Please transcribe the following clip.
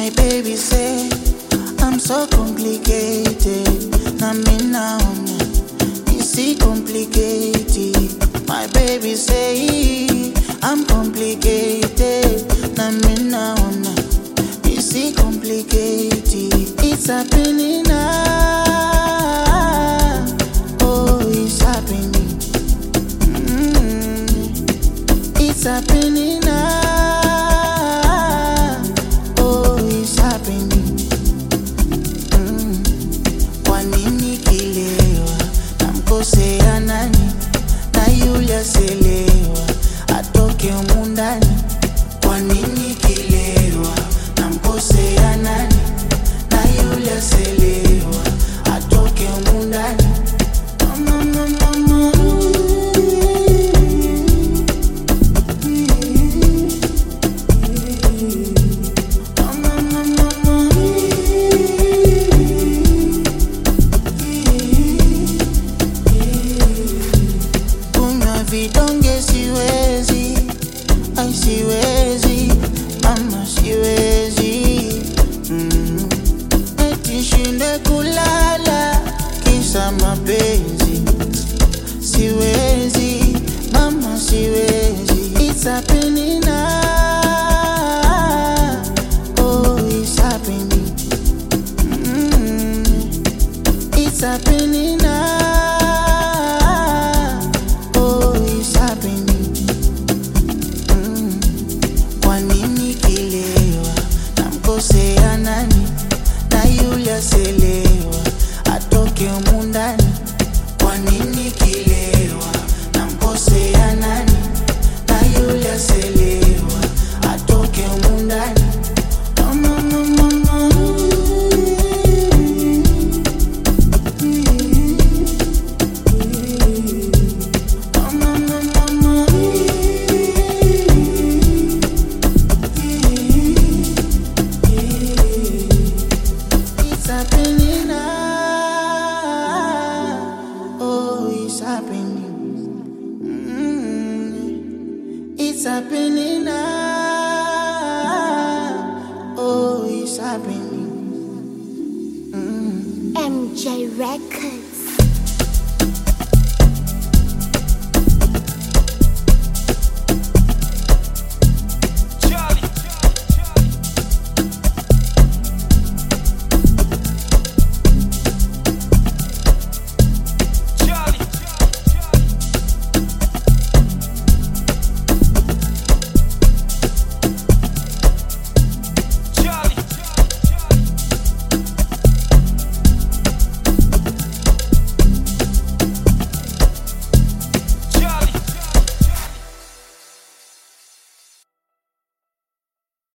My baby say I'm so complicated. Na me now, you see complicated. My baby say I'm complicated. Na me now, you see complicated. It's happening now. Oh, it's happening. It's happening now. Oh, it's happening. Kwa nini kilewa namkosea nani? Na yule aselewa atoke humu ndani. Kwa nini kilewa namkosea nani? Na yule aselewa atoke humu ndani. Vidonge siwezi, ai siwezi, mama siwezi. Eti shinde kulala kisa mapenzi. Siwezi, mama siwezi. It's happening now. Oh, it's happening. It's happening now. Kwa nini kilewa namkosea nani? Na yule aselewa atoke humu ndani. Kwa nini kilewa namkosea nani? Na yule aselewa atoke humu ndani. It's happening now. Oh, it's happening. It's happening now. Oh, it's happening. MJ Records.